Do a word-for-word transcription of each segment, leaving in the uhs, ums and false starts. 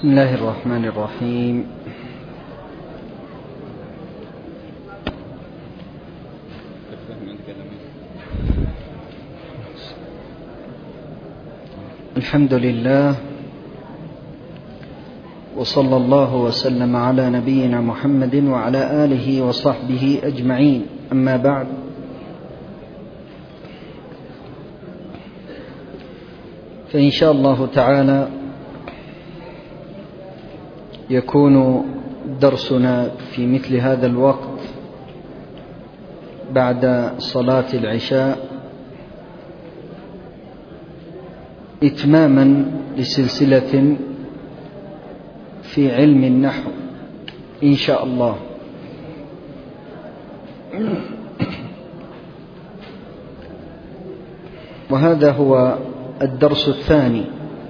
بسم الله الرحمن الرحيم. الحمد لله، وصلى الله وسلم على نبينا محمد وعلى آله وصحبه أجمعين. أما بعد، فإن شاء الله تعالى يكون درسنا في مثل هذا الوقت بعد صلاة العشاء إتماما لسلسلة في علم النحو إن شاء الله. وهذا هو الدرس الثاني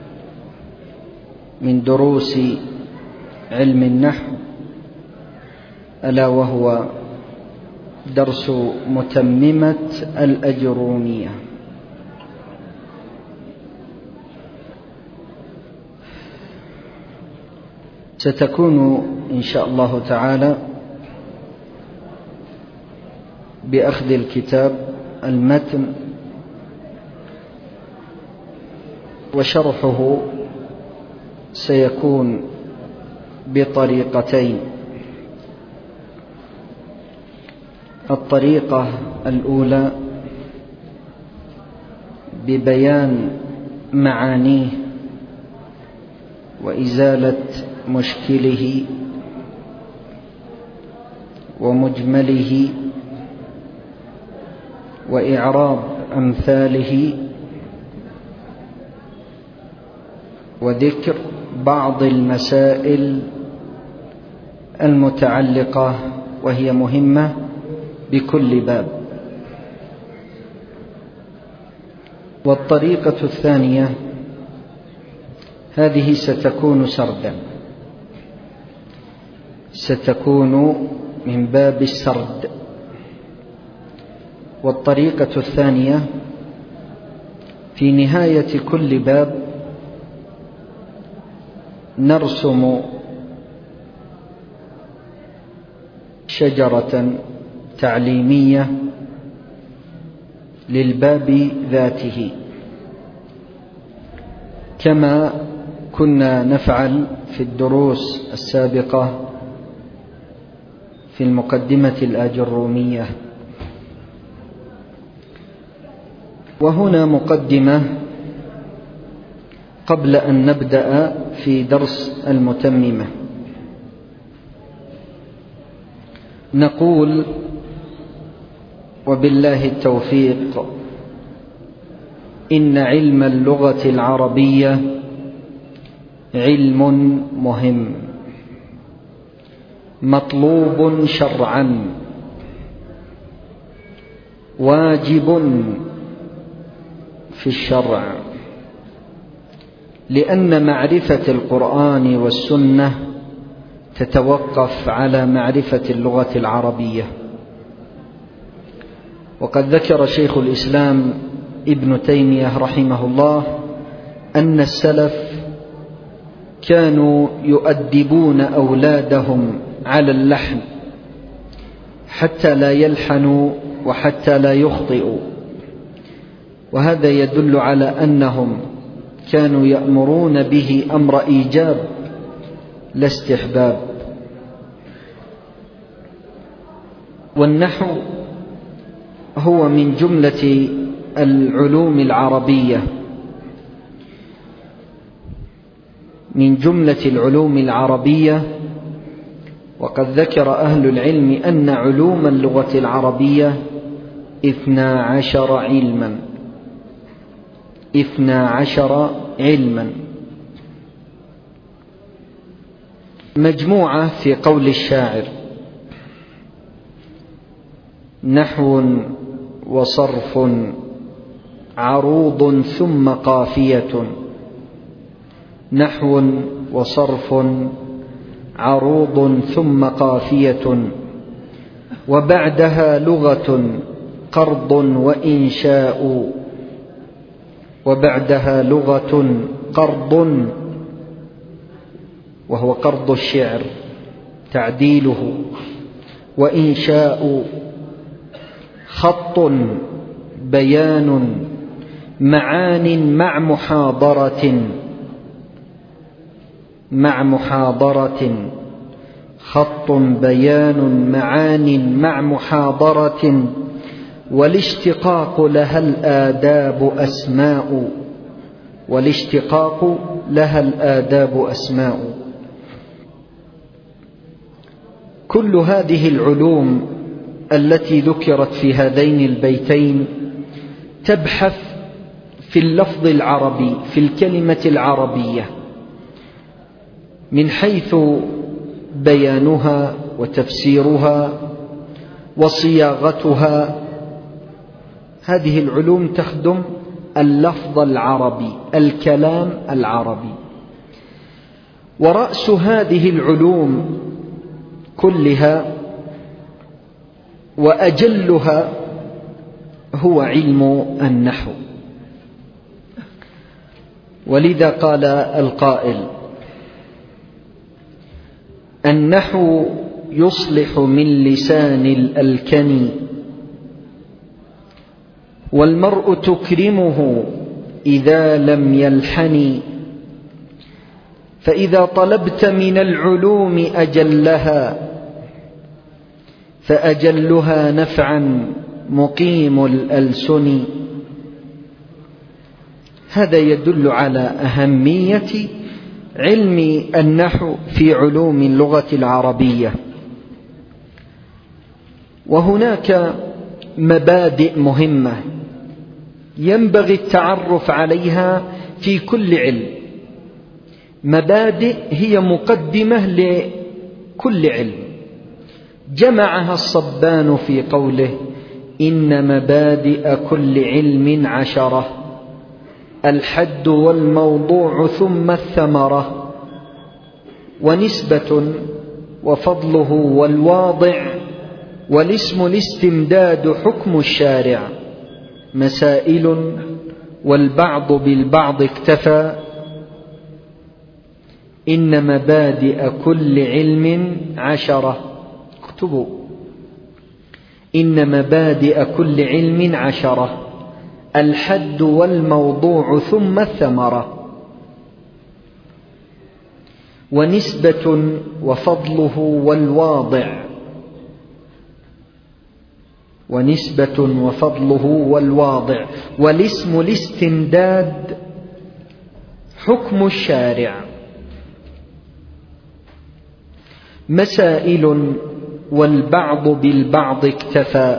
من دروس علم النحو، ألا وهو درس متممة الأجرومية. ستكون إن شاء الله تعالى بأخذ الكتاب المتن وشرحه سيكون بطريقتين. الطريقة الأولى ببيان معانيه وإزالة مشكله ومجمله وإعراب أمثاله وذكر بعض المسائل المتعلقة وهي مهمة بكل باب. والطريقة الثانية هذه ستكون سردا، ستكون من باب السرد. والطريقة الثانية في نهاية كل باب نرسم شجرة تعليمية للباب ذاته، كما كنا نفعل في الدروس السابقة في المقدمة الآجرومية. وهنا مقدمة قبل أن نبدأ في درس المتممة. نقول وبالله التوفيق إن علم اللغة العربية علم مهم مطلوب شرعا واجب في الشرع، لأن معرفة القرآن والسنة تتوقف على معرفة اللغة العربية. وقد ذكر شيخ الإسلام ابن تيمية رحمه الله أن السلف كانوا يؤدبون أولادهم على اللحن حتى لا يلحنوا وحتى لا يخطئوا، وهذا يدل على أنهم كانوا يأمرون به أمر إيجاب لا استحباب. والنحو هو من جملة العلوم العربية من جملة العلوم العربية وقد ذكر أهل العلم أن علوم اللغة العربية اثنا عشر علما اثنا عشر علما مجموعة في قول الشاعر: نحو وصرف عروض ثم قافية، نحو وصرف عروض ثم قافية، وبعدها لغة قرض وإنشاء، وبعدها لغة قرض وهو قرض الشعر تعديله، وإنشاء خط بيان معان مع محاضرة مع محاضرة خط بيان معان مع محاضرة، والاشتقاق لها الآداب أسماء والاشتقاق لها الآداب أسماء. كل هذه العلوم التي ذكرت في هذين البيتين تبحث في اللفظ العربي، في الكلمة العربية، من حيث بيانها وتفسيرها وصياغتها. هذه العلوم تخدم اللفظ العربي، الكلام العربي. ورأس هذه العلوم كلها وأجلها هو علم النحو. ولذا قال القائل: النحو يصلح من لسان الألكن، والمرء تكرمه إذا لم يلحن، فإذا طلبت من العلوم أجلها فأجلها نفعا مقيم الألسن. هذا يدل على أهمية علم النحو في علوم اللغة العربية. وهناك مبادئ مهمة ينبغي التعرف عليها في كل علم، مبادئ هي مقدمة لكل علم، جمعها الصبان في قوله: إن مبادئ كل علم عشرة، الحد والموضوع ثم الثمرة، ونسبة وفضله والواضع، والاسم الاستمداد حكم الشارع، مسائل والبعض بالبعض اكتفى، إن مبادئ كل علم عشرة. اكتبوا: إن مبادئ كل علم عشرة، الحد والموضوع ثم الثمرة، ونسبة وفضله والواضع ونسبة وفضله والواضع والاسم الاستمداد حكم الشارع، مسائل والبعض بالبعض اكتفى،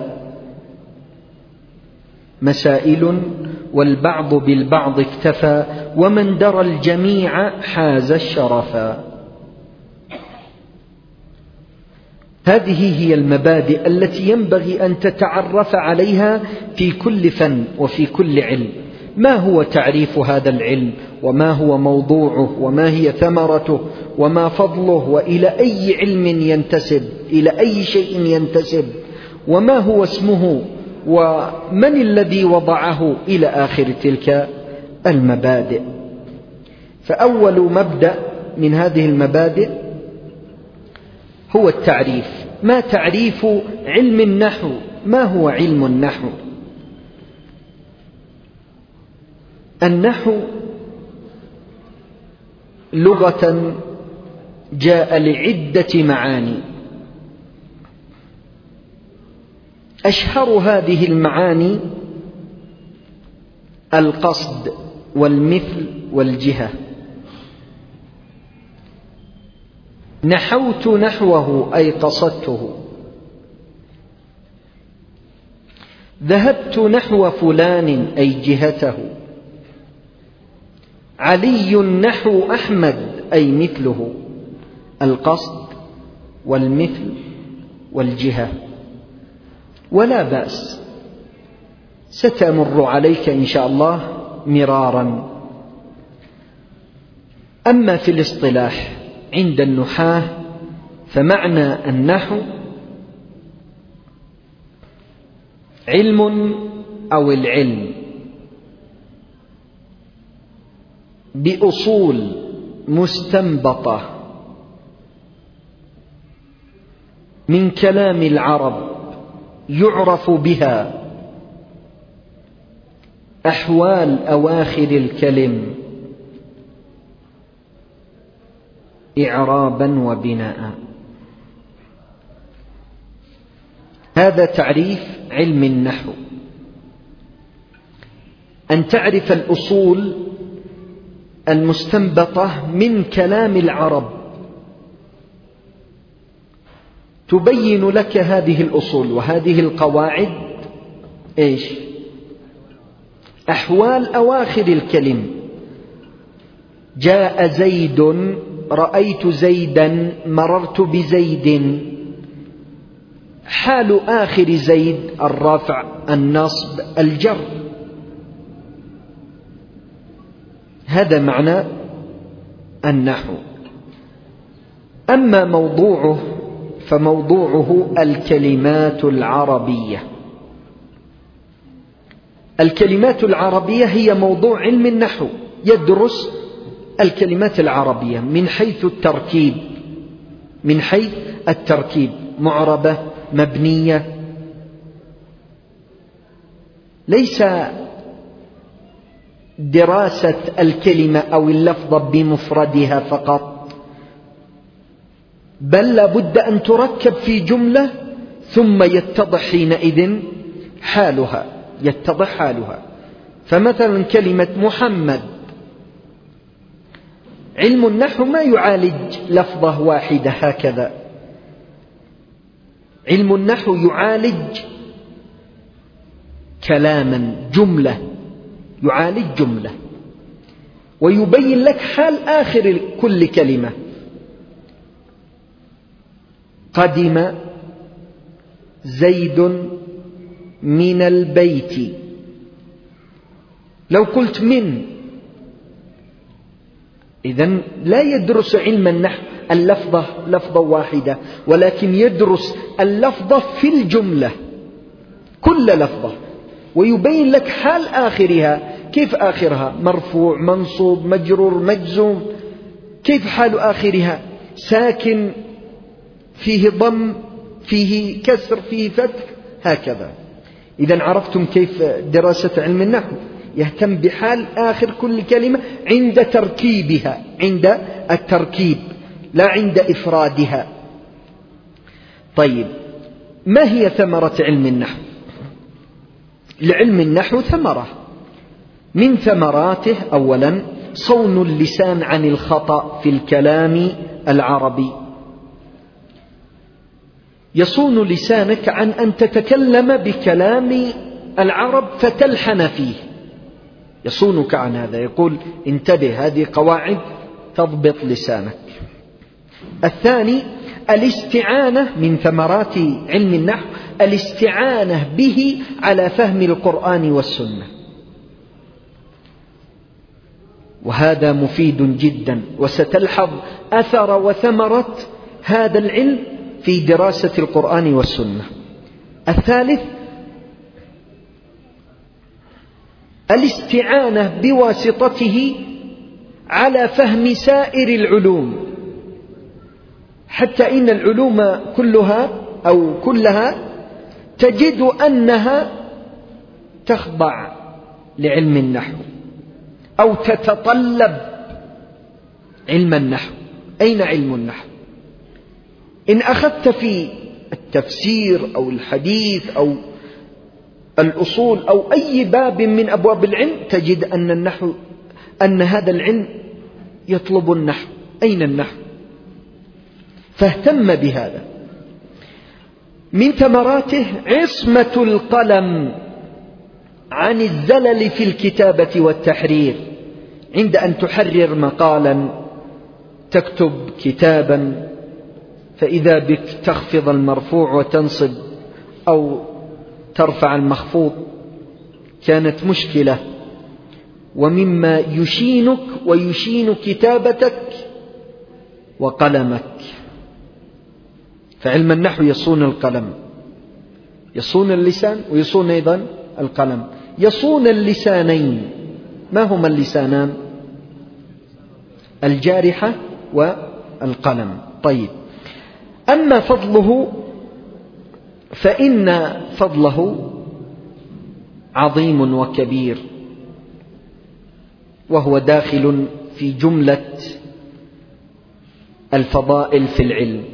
مسائل والبعض بالبعض اكتفى، ومن درى الجميع حاز الشرفا. هذه هي المبادئ التي ينبغي أن تتعرف عليها في كل فن وفي كل علم. ما هو تعريف هذا العلم، وما هو موضوعه، وما هي ثمرته، وما فضله، وإلى أي علم ينتسب، إلى أي شيء ينتسب، وما هو اسمه، ومن الذي وضعه، إلى آخر تلك المبادئ. فأول مبدأ من هذه المبادئ هو التعريف. ما تعريف علم النحو؟ ما هو علم النحو؟ النحو لغة جاء لعدة معاني، أشهر هذه المعاني القصد والمثل والجهة. نحوت نحوه أي قصدته، ذهبت نحو فلان أي جهته، علي نحو أحمد أي مثله، القصد والمثل والجهة. ولا بأس، ستمر عليك إن شاء الله مرارا. أما في الاصطلاح عند النحاة فمعنى النحو علم أو العلم بأصول مستنبطة من كلام العرب يعرف بها أحوال أواخر الكلم إعرابا وبناء. هذا تعريف علم النحو، أن تعرف الأصول المستنبطة من كلام العرب، تبين لك هذه الأصول وهذه القواعد إيش؟ أحوال أواخر الكلم. جاء زيد، رأيت زيدا، مررت بزيد. حال آخر زيد الرفع، النصب، الجر. هذا معنى النحو. أما موضوعه فموضوعه الكلمات العربية. الكلمات العربية هي موضوع علم النحو، يدرس الكلمات العربية من حيث التركيب، من حيث التركيب، معربة، مبنية. ليس دراسة الكلمة أو اللفظة بمفردها فقط، بل لابد أن تركب في جملة ثم يتضح حينئذ حالها، يتضح حالها. فمثلا كلمة محمد، علم النحو ما يعالج لفظة واحدة هكذا، علم النحو يعالج كلاما، جملة، يعالج جملة ويبين لك حال آخر كل كلمة. قدم زيد من البيت، لو قلت من، إذن لا يدرس علم النحو اللفظة لفظة واحدة، ولكن يدرس اللفظة في الجملة، كل لفظة، ويبين لك حال آخرها. كيف آخرها؟ مرفوع، منصوب، مجرور، مجزوم. كيف حال آخرها؟ ساكن، فيه ضم، فيه كسر، فيه فتح، هكذا. إذن عرفتم كيف دراسة علم النحو، يهتم بحال آخر كل كلمة عند تركيبها، عند التركيب لا عند إفرادها. طيب، ما هي ثمرة علم النحو؟ لعلم النحو ثمرة، من ثمراته أولا صون اللسان عن الخطأ في الكلام العربي. يصون لسانك عن أن تتكلم بكلام العرب فتلحن فيه، يصونك عن هذا. يقول انتبه، هذه قواعد تضبط لسانك. الثاني الاستعانة، من ثمرات علم النحو الاستعانة به على فهم القرآن والسنة، وهذا مفيد جدا، وستلحظ أثر وثمرة هذا العلم في دراسة القرآن والسنة. الثالث الاستعانة بواسطته على فهم سائر العلوم، حتى إن العلوم كلها أو كلها تجد أنها تخضع لعلم النحو أو تتطلب علم النحو. أين علم النحو؟ إن أخذت في التفسير أو الحديث أو الأصول أو أي باب من أبواب العلم، تجد أن النحو، أن هذا العلم يطلب النحو. أين النحو؟ فاهتم بهذا. من ثمراته عصمة القلم عن الزلل في الكتابة والتحرير. عند أن تحرر مقالا، تكتب كتابا، فإذا بك تخفض المرفوع وتنصب أو ترفع المخفوض، كانت مشكلة. ومما يشينك ويشين كتابتك وقلمك. فعلم النحو يصون القلم، يصون اللسان، ويصون أيضا القلم. يصون اللسانين. ما هما اللسانان؟ الجارحة والقلم. طيب، أما فضله فإن فضله عظيم وكبير، وهو داخل في جملة الفضائل في العلم.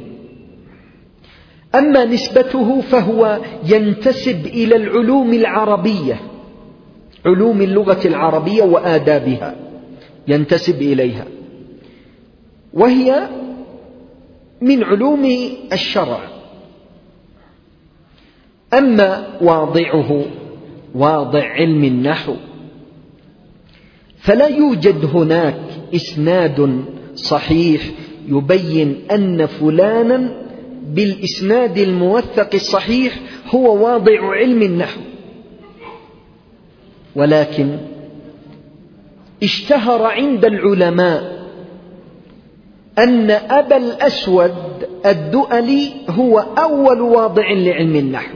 أما نسبته فهو ينتسب إلى العلوم العربية، علوم اللغة العربية وآدابها ينتسب إليها، وهي من علوم الشرع. أما واضعه واضع علم النحو فلا يوجد هناك إسناد صحيح يبين أن فلانا بالإسناد الموثق الصحيح هو واضع علم النحو، ولكن اشتهر عند العلماء أن أبا الأسود الدؤلي هو أول واضع لعلم النحو.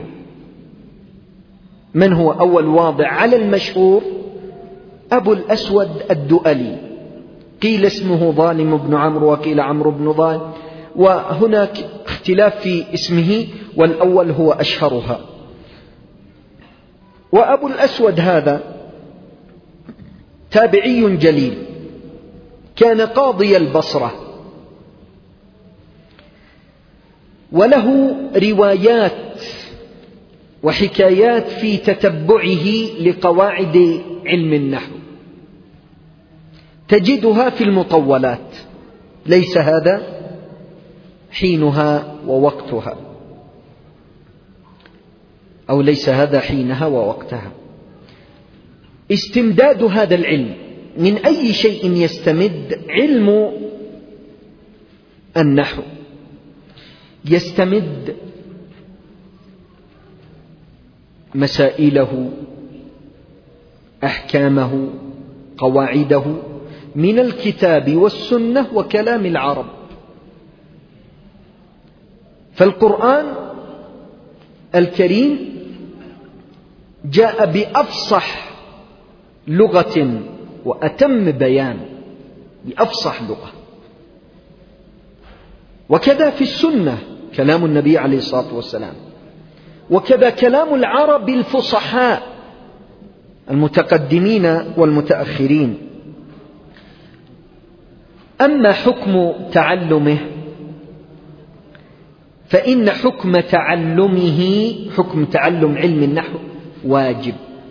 من هو أول واضع؟ على المشهور أبو الأسود الدؤلي، قيل اسمه ظالم بن عمرو وقيل عمرو بن ظالم، وهناك اختلاف في اسمه، والأول هو أشهرها. وأبو الأسود هذا تابعي جليل، كان قاضي البصرة، وله روايات وحكايات في تتبعه لقواعد علم النحو تجدها في المطولات، ليس هذا حينها ووقتها، أو ليس هذا حينها ووقتها. استمداد هذا العلم من أي شيء يستمد؟ علم النحو يستمد مسائله، أحكامه، قواعده من الكتاب والسنة وكلام العرب. فالقرآن الكريم جاء بأفصح لغة وأتم بيان، بأفصح لغة. وكذا في السنة كلام النبي عليه الصلاة والسلام، وكذا كلام العرب الفصحاء المتقدمين والمتأخرين. أما حكم تعلمه فإن حكم تعلمه، حكم تعلم علم النحو واجب،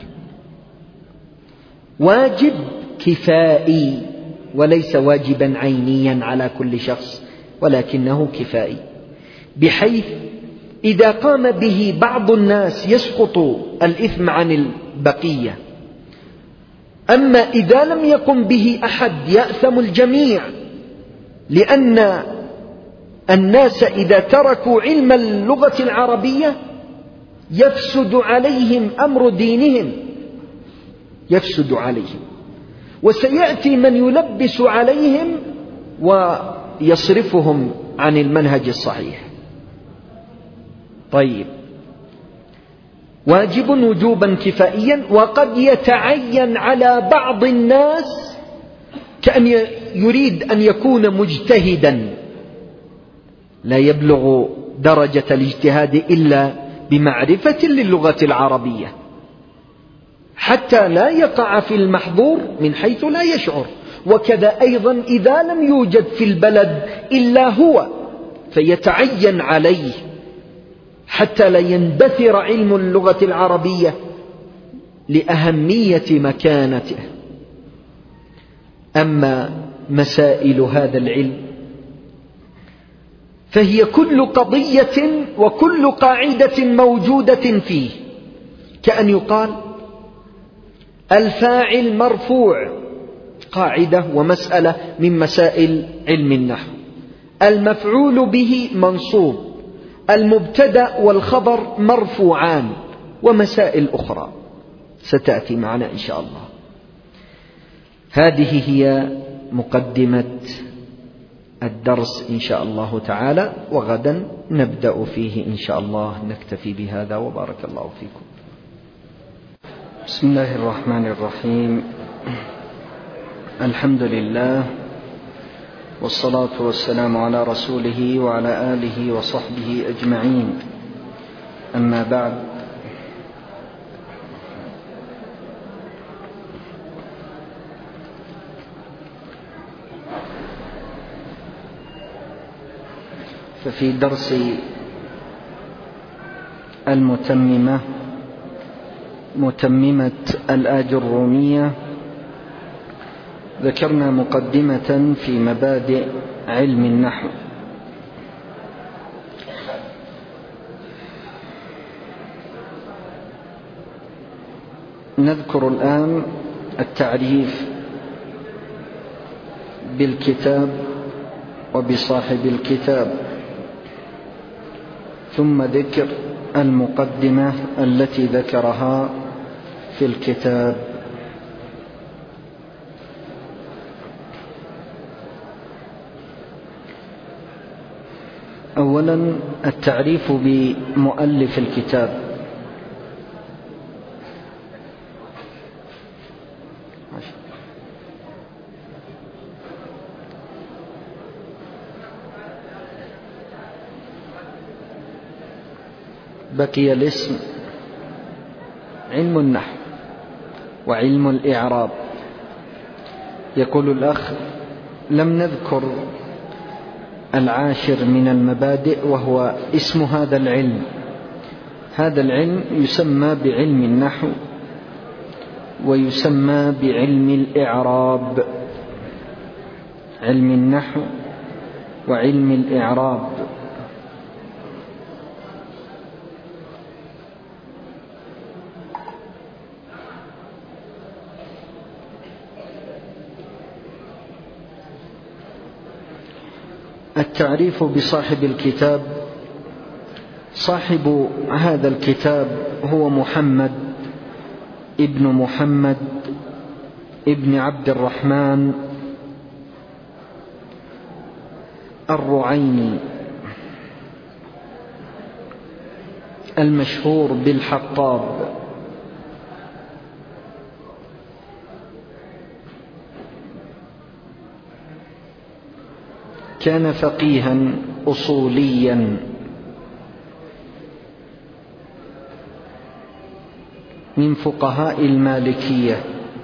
واجب كفائي، وليس واجبا عينيا على كل شخص، ولكنه كفائي، بحيث إذا قام به بعض الناس يسقط الإثم عن البقية، أما إذا لم يقم به أحد يأثم الجميع، لأن الناس إذا تركوا علم اللغة العربية يفسد عليهم أمر دينهم، يفسد عليهم، وسيأتي من يلبس عليهم ويصرفهم عن المنهج الصحيح. طيب، واجب وجوبا كفائيا، وقد يتعين على بعض الناس كأن يريد أن يكون مجتهدا، لا يبلغ درجة الاجتهاد إلا بمعرفة للغة العربية، حتى لا يقع في المحظور من حيث لا يشعر. وكذا أيضا إذا لم يوجد في البلد إلا هو فيتعين عليه حتى لا يندثر علم اللغة العربية لأهمية مكانته. أما مسائل هذا العلم فهي كل قضية وكل قاعدة موجودة فيه، كأن يقال الفاعل مرفوع، قاعدة ومسألة من مسائل علم النحو، المفعول به منصوب، المبتدأ والخبر مرفوعان، ومسائل أخرى ستأتي معنا إن شاء الله. هذه هي مقدمة الدرس إن شاء الله تعالى، وغدا نبدأ فيه إن شاء الله. نكتفي بهذا وبارك الله فيكم. بسم الله الرحمن الرحيم. الحمد لله، والصلاة والسلام على رسوله وعلى آله وصحبه أجمعين. أما بعد، ففي درس المتممة متممة الآجرومية ذكرنا مقدمة في مبادئ علم النحو. نذكر الآن التعريف بالكتاب وبصاحب الكتاب، ثم ذكر المقدمة التي ذكرها في الكتاب. أولا التعريف بمؤلف الكتاب. بقي الاسم علم النحو وعلم الإعراب. يقول الأخ: لم نذكر العاشر من المبادئ وهو اسم هذا العلم. هذا العلم يسمى بعلم النحو ويسمى بعلم الإعراب. علم النحو وعلم الإعراب. التعريف بصاحب الكتاب. صاحب هذا الكتاب هو محمد ابن محمد ابن عبد الرحمن الرعيني المشهور بالحطاب. كان فقيها أصوليا من فقهاء المالكية،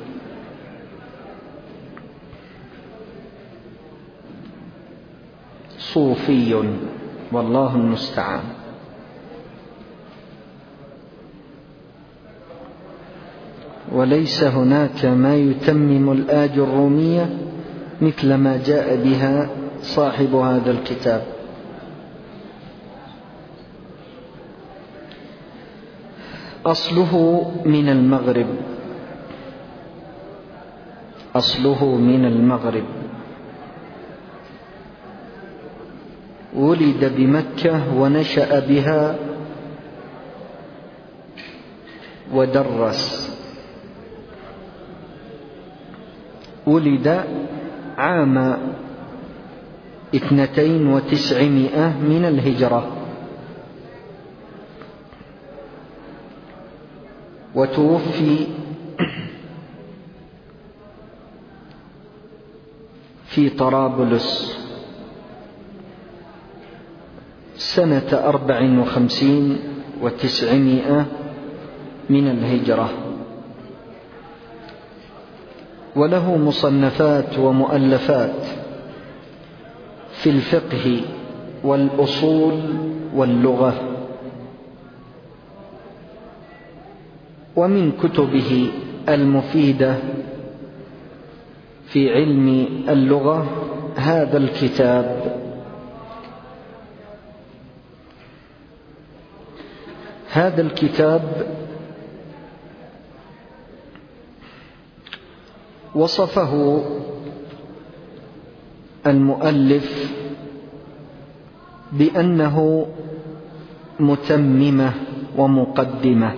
صوفي والله المستعان. وليس هناك ما يتمم الآجرومية مثل ما جاء بها صاحب هذا الكتاب. أصله من المغرب. أصله من المغرب. ولد بمكة ونشأ بها ودرس. ولد عام اثنتين وتسعمائة من الهجرة، وتوفي في طرابلس سنة أربع وخمسين وتسعمائة من الهجرة. وله مصنفات ومؤلفات في الفقه والأصول واللغة. ومن كتبه المفيدة في علم اللغة هذا الكتاب. هذا الكتاب وصفه المؤلف بأنه متممة ومقدمة،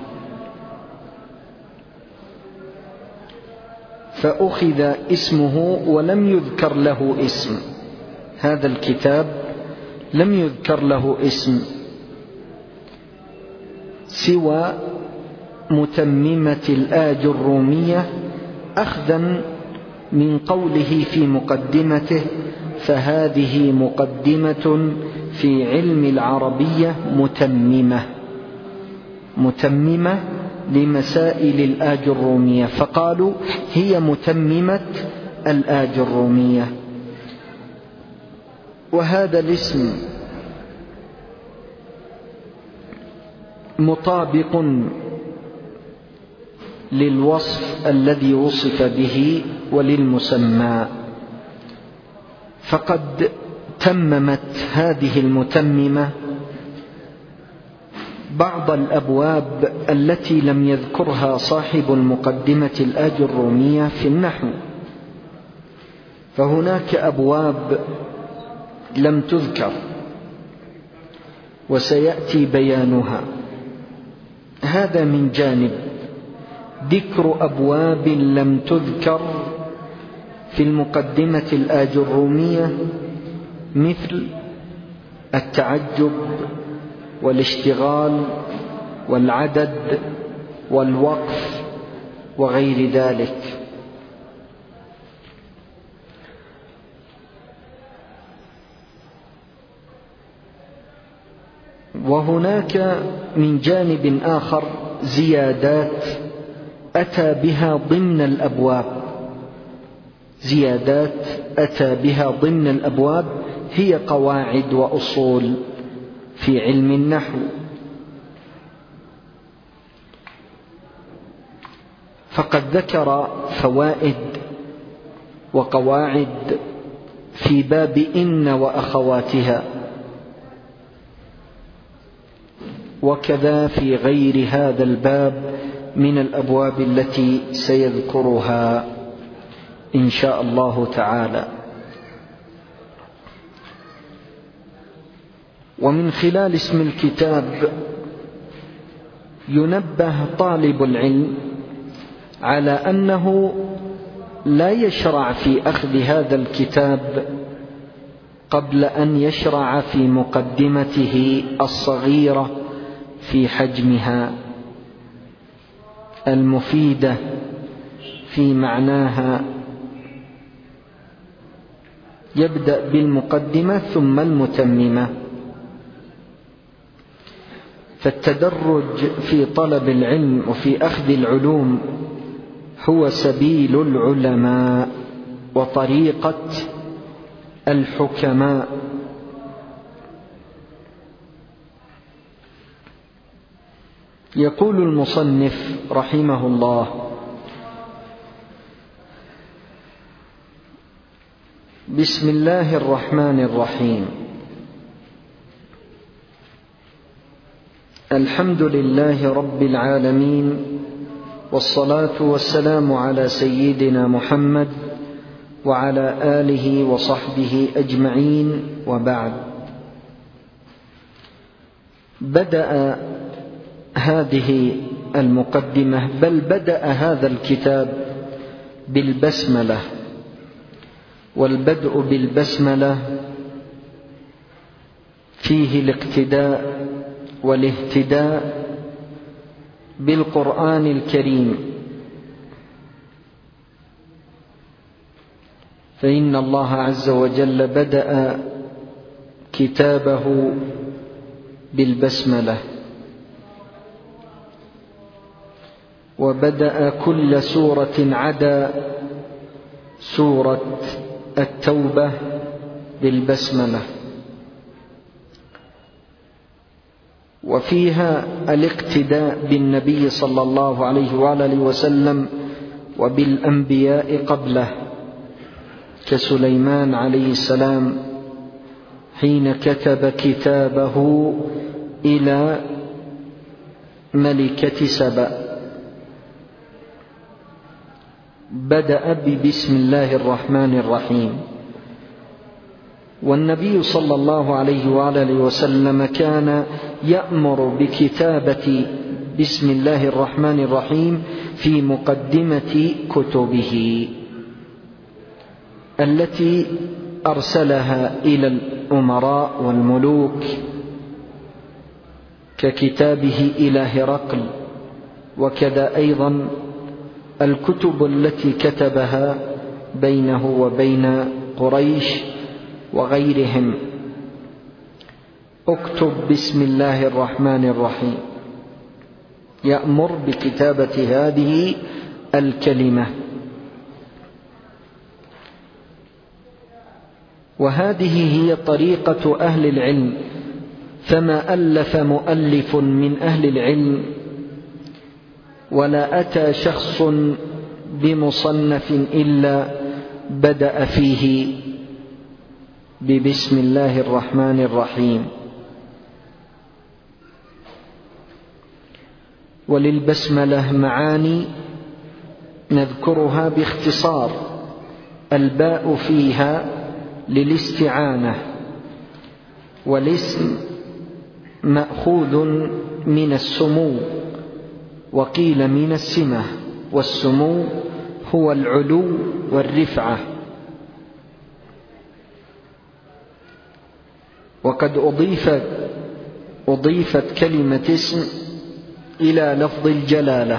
فأخذ اسمه ولم يذكر له اسم. هذا الكتاب لم يذكر له اسم سوى متممة الآجرومية، أخذا من قوله في مقدمته: فهذه مقدمة في علم العربية متممة. متممة لمسائل الآجرومية، فقالوا هي متممة الآجرومية. وهذا الاسم مطابق للوصف الذي وصف به وللمسمى، فقد تممت هذه المتممة بعض الأبواب التي لم يذكرها صاحب المقدمة الآجرومية في النحو. فهناك أبواب لم تذكر وسيأتي بيانها. هذا من جانب. ذكر أبواب لم تذكر في المقدمة الآجرومية مثل التعجب والاشتغال والعدد والوقف وغير ذلك. وهناك من جانب آخر زيادات أتى بها ضمن الأبواب، زيادات أتى بها ضمن الأبواب هي قواعد وأصول في علم النحو. فقد ذكر فوائد وقواعد في باب إن وأخواتها، وكذا في غير هذا الباب من الأبواب التي سيذكرها إن شاء الله تعالى. ومن خلال اسم الكتاب ينبه طالب العلم على أنه لا يشرع في أخذ هذا الكتاب قبل أن يشرع في مقدمته الصغيرة في حجمها المفيدة في معناها. يبدأ بالمقدمة ثم المتممة. فالتدرج في طلب العلم وفي أخذ العلوم هو سبيل العلماء وطريقة الحكماء. يقول المصنف رحمه الله: بسم الله الرحمن الرحيم. الحمد لله رب العالمين، والصلاة والسلام على سيدنا محمد وعلى آله وصحبه أجمعين، وبعد. بدأ هذه المقدمة بل بدأ هذا الكتاب بالبسملة، والبدء بالبسملة فيه الاقتداء والاهتداء بالقرآن الكريم، فإن الله عز وجل بدأ كتابه بالبسملة، وبدأ كل سورة عدا سورة التوبة بالبسملة، وفيها الاقتداء بالنبي صلى الله عليه وآله وسلم وبالأنبياء قبله كسليمان عليه السلام حين كتب كتابه إلى ملكة سبأ. بدأ ببسم الله الرحمن الرحيم. والنبي صلى الله عليه وآله وسلم كان يأمر بكتابة بسم الله الرحمن الرحيم في مقدمة كتبه التي أرسلها إلى الأمراء والملوك، ككتابه إلى هرقل، وكذا أيضا الكتب التي كتبها بينه وبين قريش وغيرهم. اكتب بسم الله الرحمن الرحيم. يأمر بكتابة هذه الكلمة. وهذه هي طريقة أهل العلم، فما ألف مؤلف من أهل العلم ولا أتى شخص بمصنف إلا بدأ فيه ببسم الله الرحمن الرحيم. وللبسملة معاني نذكرها باختصار. الباء فيها للاستعانة، والاسم مأخوذ من السمو، وقيل من السمة، والسمو هو العلو والرفعة. وقد أضيفت, أضيفت كلمة اسم إلى لفظ الجلالة،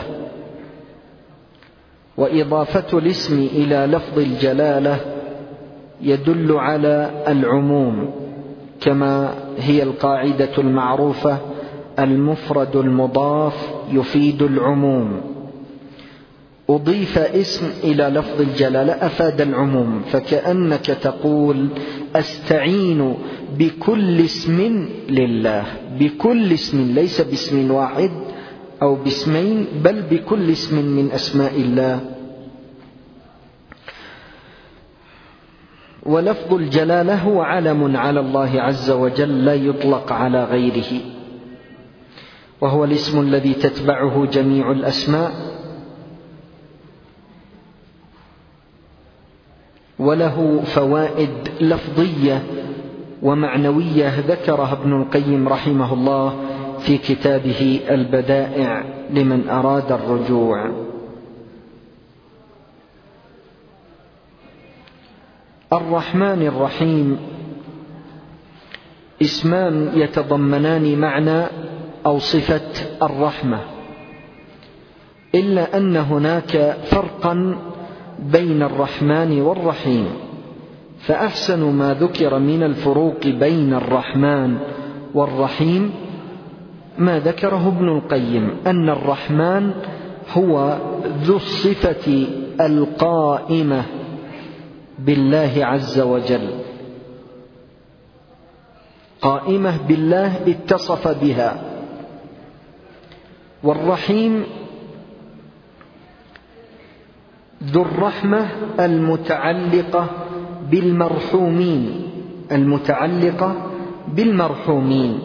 وإضافة الاسم إلى لفظ الجلالة يدل على العموم، كما هي القاعدة المعروفة: المفرد المضاف يفيد العموم. أضيف اسم إلى لفظ الجلالة أفاد العموم، فكأنك تقول: أستعين بكل اسم لله، بكل اسم، ليس باسم واحد أو باسمين، بل بكل اسم من أسماء الله. ولفظ الجلالة هو علم على الله عز وجل لا يطلق على غيره، وهو الاسم الذي تتبعه جميع الأسماء، وله فوائد لفظية ومعنوية ذكرها ابن القيم رحمه الله في كتابه البدائع لمن أراد الرجوع. الرحمن الرحيم اسمان يتضمنان معنى أو صفة الرحمة، إلا أن هناك فرقا بين الرحمن والرحيم. فأحسن ما ذكر من الفروق بين الرحمن والرحيم ما ذكره ابن القيم، أن الرحمن هو ذو الصفة القائمة بالله عز وجل، قائمة بالله اتصف بها. والرحيم ذو الرحمة المتعلقة بالمرحومين، المتعلقة بالمرحومين.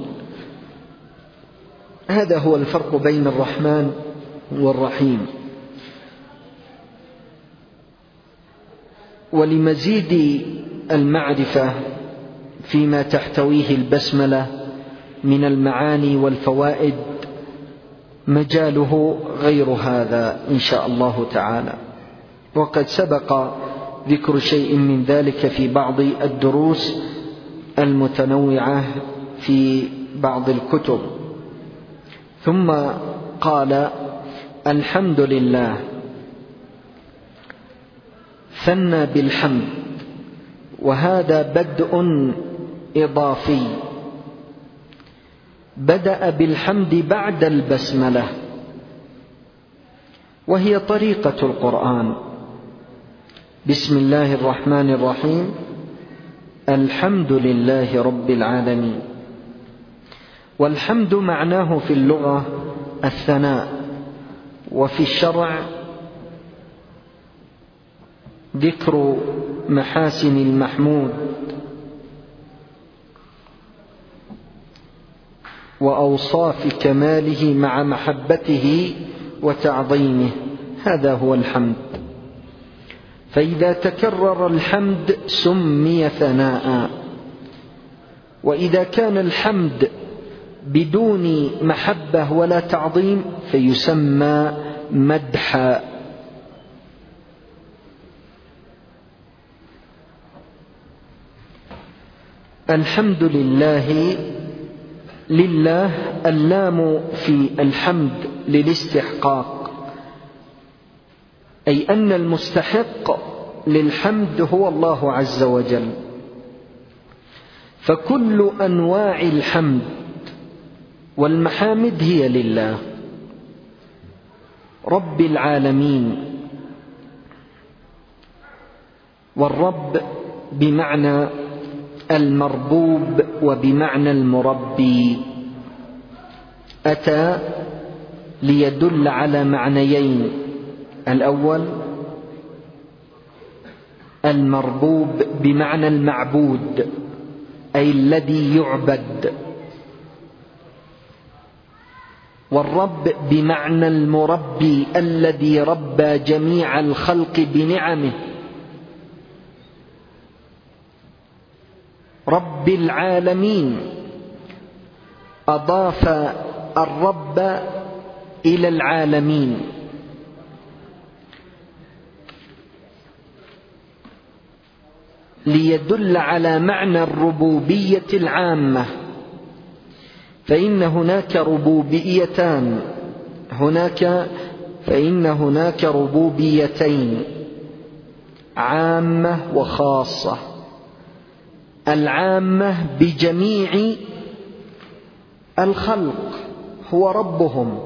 هذا هو الفرق بين الرحمن والرحيم. ولمزيد المعرفة فيما تحتويه البسملة من المعاني والفوائد مجاله غير هذا إن شاء الله تعالى، وقد سبق ذكر شيء من ذلك في بعض الدروس المتنوعة في بعض الكتب. ثم قال: الحمد لله، ثنى بالحمد، وهذا بدء إضافي، بدأ بالحمد بعد البسملة، وهي طريقة القرآن. بسم الله الرحمن الرحيم، الحمد لله رب العالمين. والحمد معناه في اللغة الثناء، وفي الشرع ذكر محاسن المحمود وأوصاف كماله مع محبته وتعظيمه، هذا هو الحمد. فإذا تكرر الحمد سمي ثناء، وإذا كان الحمد بدون محبة ولا تعظيم فيسمى مدحا. الحمد لله، لله اللام في الحمد للاستحقاق، أي أن المستحق للحمد هو الله عز وجل، فكل أنواع الحمد والمحامد هي لله. رب العالمين. والرب بمعنى المربوب وبمعنى المربي، أتى ليدل على معنيين: الأول المربوب بمعنى المعبود أي الذي يعبد، والرب بمعنى المربي الذي ربى جميع الخلق بنعمه. رب العالمين أضاف الرب إلى العالمين، ليدل على معنى الربوبية العامة، فإن هناك ربوبيتان هناك فإن هناك ربوبيتين عامة وخاصة. العامة بجميع الخلق، هو ربهم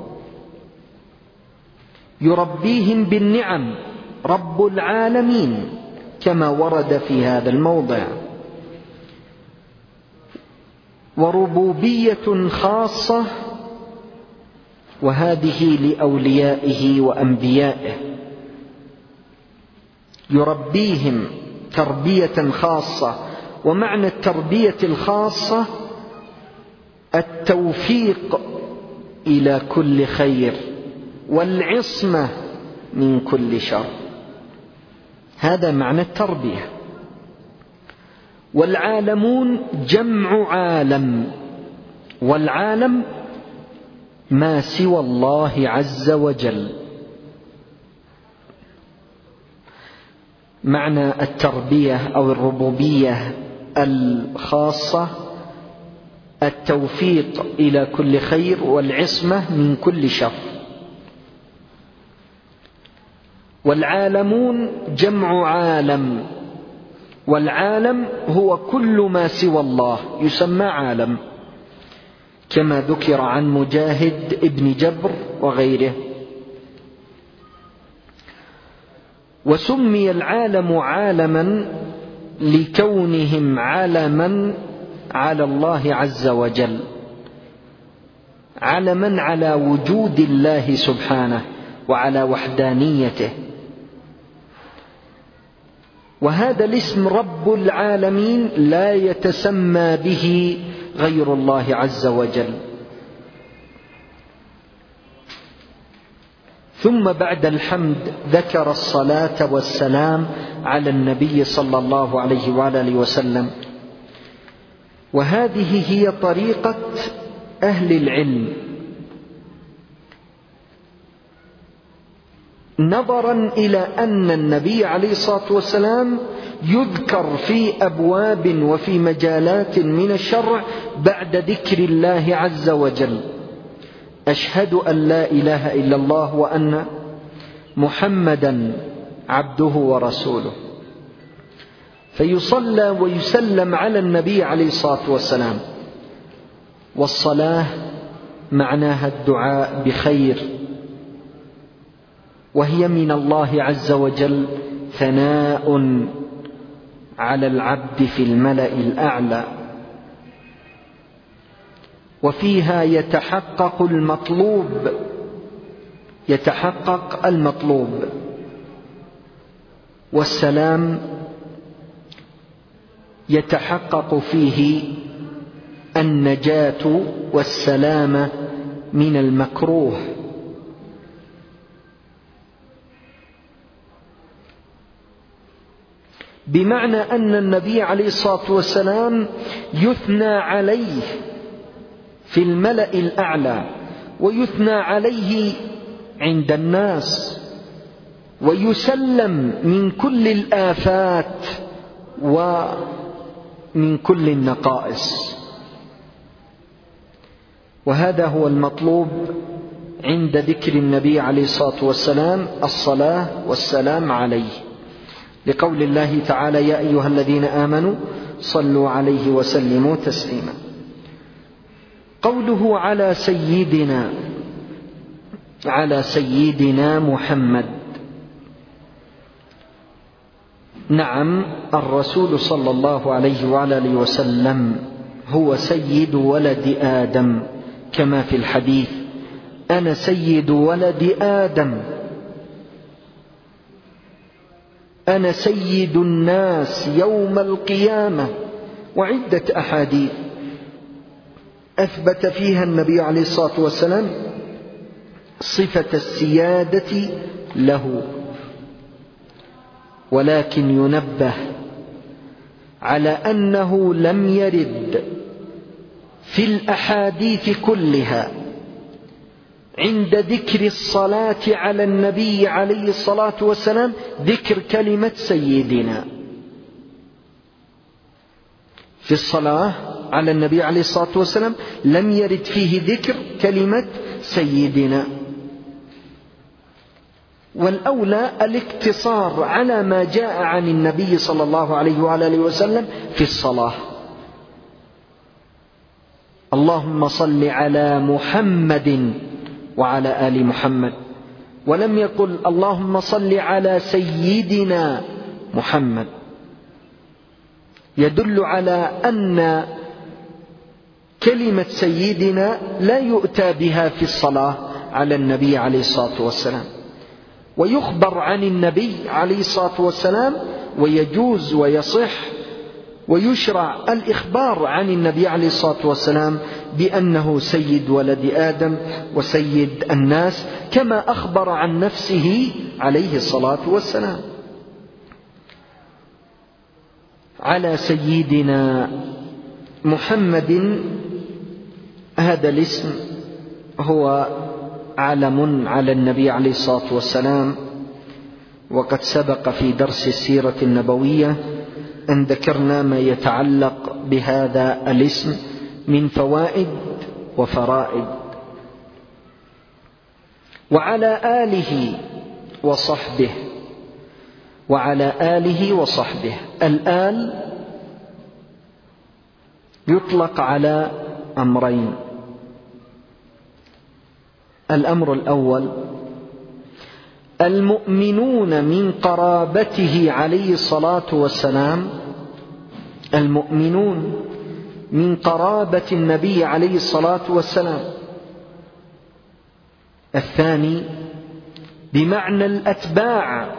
يربيهم بالنعم، رب العالمين كما ورد في هذا الموضع. وربوبية خاصة، وهذه لأوليائه وأنبيائه، يربيهم تربية خاصة. ومعنى التربية الخاصة التوفيق إلى كل خير والعصمة من كل شر، هذا معنى التربية. والعالمون جمع عالم، والعالم ما سوى الله عز وجل. معنى التربية أو الربوبية الخاصة التوفيق إلى كل خير والعصمة من كل شر. والعالمون جمع عالم، والعالم هو كل ما سوى الله يسمى عالم، كما ذكر عن مجاهد ابن جبر وغيره. وسمي العالم عالما لكونهم علما على الله عز وجل، علما على وجود الله سبحانه وعلى وحدانيته. وهذا الاسم رب العالمين لا يتسمى به غير الله عز وجل. ثم بعد الحمد ذكر الصلاة والسلام على النبي صلى الله عليه وآله وسلم. وهذه هي طريقة أهل العلم، نظرا إلى أن النبي عليه الصلاة والسلام يذكر في أبواب وفي مجالات من الشرع بعد ذكر الله عز وجل: أشهد أن لا إله إلا الله وأن محمدا عبده ورسوله، فيصلى ويسلم على النبي عليه الصلاة والسلام. والصلاة معناها الدعاء بخير، وهي من الله عز وجل ثناء على العبد في الملأ الأعلى، وفيها يتحقق المطلوب يتحقق المطلوب. والسلام يتحقق فيه النجاة والسلامة من المكروه. بمعنى أن النبي عليه الصلاة والسلام يثنى عليه في الملأ الأعلى، ويثنى عليه عند الناس، ويسلم من كل الآفات ومن كل النقائص. وهذا هو المطلوب عند ذكر النبي عليه الصلاة والسلام: الصلاة والسلام عليه، لقول الله تعالى: يا أيها الذين آمنوا صلوا عليه وسلموا تسليما. قوله على سيدنا، على سيدنا محمد. نعم، الرسول صلى الله عليه وعلى آله وسلم هو سيد ولد آدم، كما في الحديث: أنا سيد ولد آدم، أنا سيد الناس يوم القيامة. وعدة أحاديث أثبت فيها النبي عليه الصلاة والسلام صفة السيادة له. ولكن ينبه على أنه لم يرد في الأحاديث كلها عند ذكر الصلاة على النبي عليه الصلاة والسلام ذكر كلمة سيدنا. في الصلاة على النبي عليه الصلاة والسلام لم يرد فيه ذكر كلمة سيدنا. والأولى الاقتصار على ما جاء عن النبي صلى الله عليه وعلى آله وسلم في الصلاة: اللهم صل على محمد وعلى آل محمد، ولم يقل اللهم صل على سيدنا محمد. يدل على أن كلمة سيدنا لا يؤتى بها في الصلاة على النبي عليه الصلاة والسلام، ويخبر عن النبي عليه الصلاة والسلام، ويجوز ويصح ويشرع الإخبار عن النبي عليه الصلاة والسلام بأنه سيد ولد آدم وسيد الناس، كما أخبر عن نفسه عليه الصلاة والسلام. على سيدنا محمد، هذا الاسم هو علم على النبي عليه الصلاة والسلام. وقد سبق في درس السيرة النبوية أن ذكرنا ما يتعلق بهذا الاسم من فوائد وفرائد. وعلى آله وصحبه، وعلى آله وصحبه. الآل يطلق على أمرين: الأمر الأول المؤمنون من قرابته عليه الصلاة والسلام، المؤمنون من قرابة النبي عليه الصلاة والسلام. الثاني بمعنى الأتباع،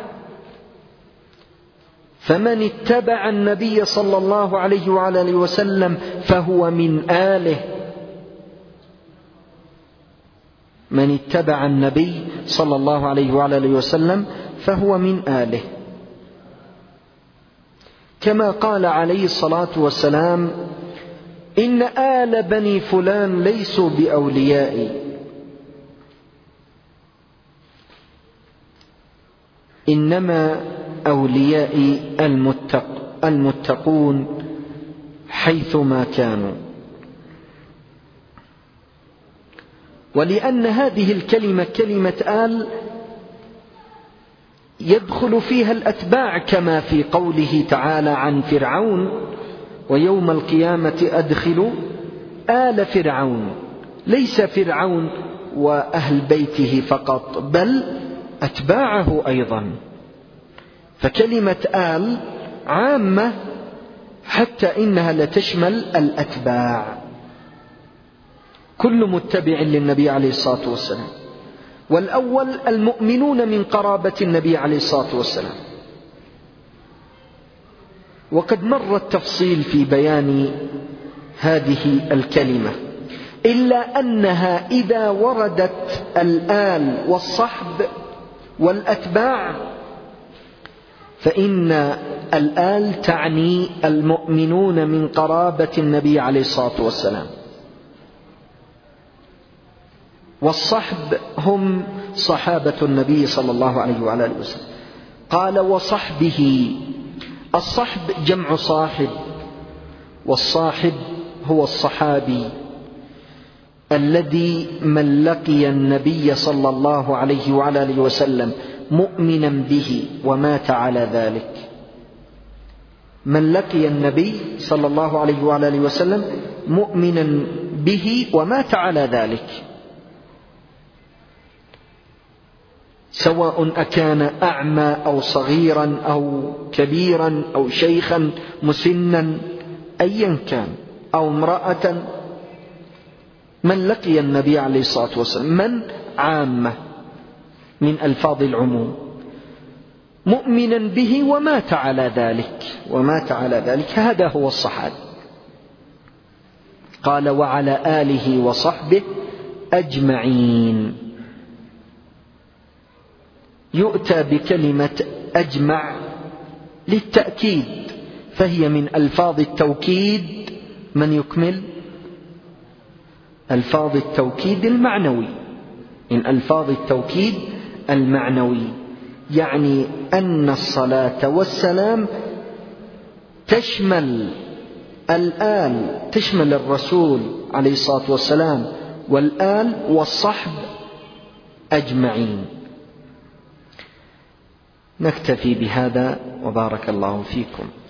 فمن اتبع النبي صلى الله عليه وعلى آله وسلم فهو من آله. من اتبع النبي صلى الله عليه وعلى آله وسلم فهو من آله، كما قال عليه الصلاة والسلام: إن آل بني فلان ليسوا بأوليائي، إنما أوليائي المتق المتقون حيثما كانوا. ولأن هذه الكلمة كلمة آل يدخل فيها الأتباع، كما في قوله تعالى عن فرعون: ويوم القيامة أدخلوا آل فرعون. ليس فرعون وأهل بيته فقط، بل أتباعه أيضا. فكلمة آل عامة حتى إنها لتشمل الأتباع، كل متبع للنبي عليه الصلاة والسلام. والأول المؤمنون من قرابة النبي عليه الصلاة والسلام. وقد مر التفصيل في بيان هذه الكلمة، إلا أنها إذا وردت الآل والصحب والأتباع فإن الآل تعني المؤمنون من قرابة النبي عليه الصلاة والسلام، والصحب هم صحابة النبي صلى الله عليه وعلى آله وسلم. قال: وصحبه. الصحب جمع صاحب، والصاحب هو الصحابي الذي من لقي النبي صلى الله عليه وعلى آله وسلم مؤمنا به ومات على ذلك. من لقي النبي صلى الله عليه وعلى آله وسلم مؤمنا به ومات على ذلك. سواء أكان أعمى أو صغيرا أو كبيرا أو شيخا مسنا أيا كان، أو امرأة، من لقي النبي عليه الصلاة والسلام، من عامة من ألفاظ العموم، مؤمنا به ومات على ذلك ومات على ذلك هذا هو الصحابي. قال وعلى آله وصحبه أجمعين. يؤتى بكلمة أجمع للتأكيد، فهي من ألفاظ التوكيد. من يكمل؟ ألفاظ التوكيد المعنوي، من ألفاظ التوكيد المعنوي، يعني أن الصلاة والسلام تشمل الآل، تشمل الرسول عليه الصلاة والسلام والآل والصحب أجمعين. نكتفي بهذا وبارك الله فيكم.